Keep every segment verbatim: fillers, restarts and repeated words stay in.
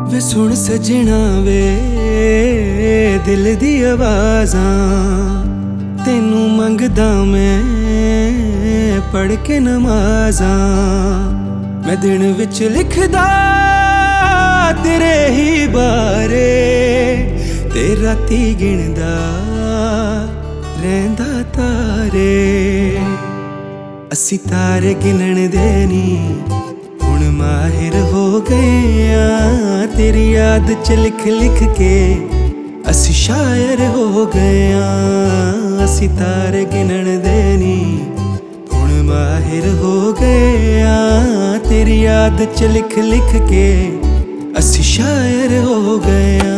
वे सुन सजना वे दिल दी आवाज़ां तेनू मंगदा मैं पढ़ के नमाज़ां। मैं दिन विच लिखदा तेरे ही बारे ते राती गिनदा रहिंदा तारे। असी तारे गिनण दे नी हुण माहिर हो गए आ, तेरी याद च लिख लिख के असी शायर हो गए आ। असी तारे गिनण दे नी हुण माहिर हो गए आ, तेरी याद च लिख लिख के असी शायर हो गए आ।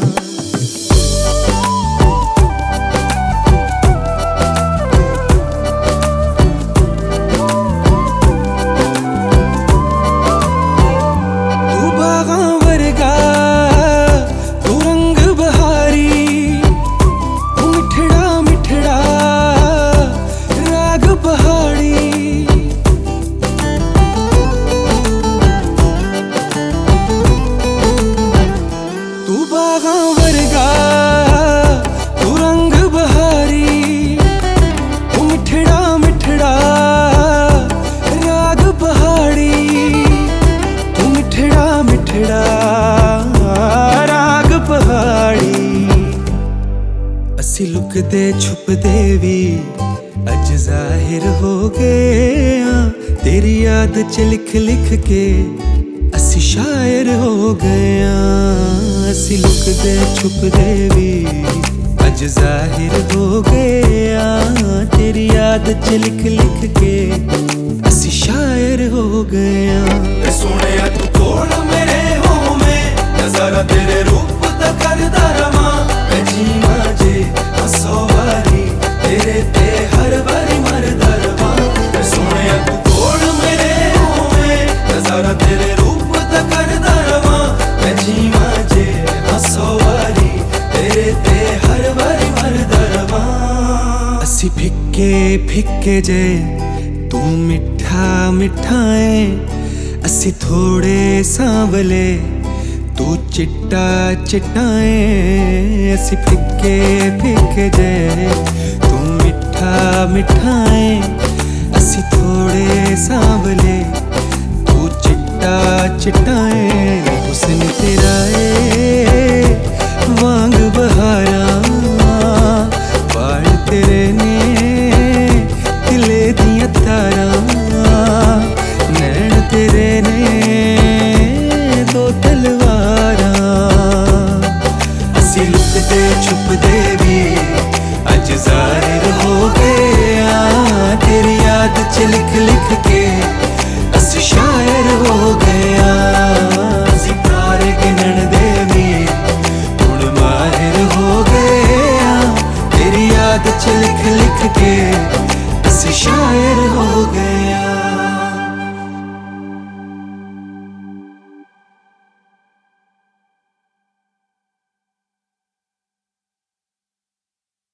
असी लुकदे छुपदे भी अज जाहिर हो गए आ, तेरी याद च लिख लिख के असी शायर हो गए आ। असी लुकदे छुपदे भी अज जाहिर हो गए आ, तेरी याद च लिख लिख के असी शायर हो गए आ। सोहणिया तू कोल मेरे होवे नज़ारा तेरे रूप दा करदा रवां। मैं जीवां जे सौ वारी तेरे ते हर वारी मरदा रवां। सोहणिया तू कोल मेरे होवे नज़ारा तेरे रूप दा करदा रवां। मैं जीवां जे सौ वारी तेरे ते हर वारी मरदा रवां। असी फिक्के फिक्के जे तू मिठा मिठा है, असी थोड़े सांवले तू चिट्टा चिट्टा है। असी फिक्के फिक्के जे तू मिठा मिठा है, असी थोड़े सांवले तू चिट्टा चिट्टा है।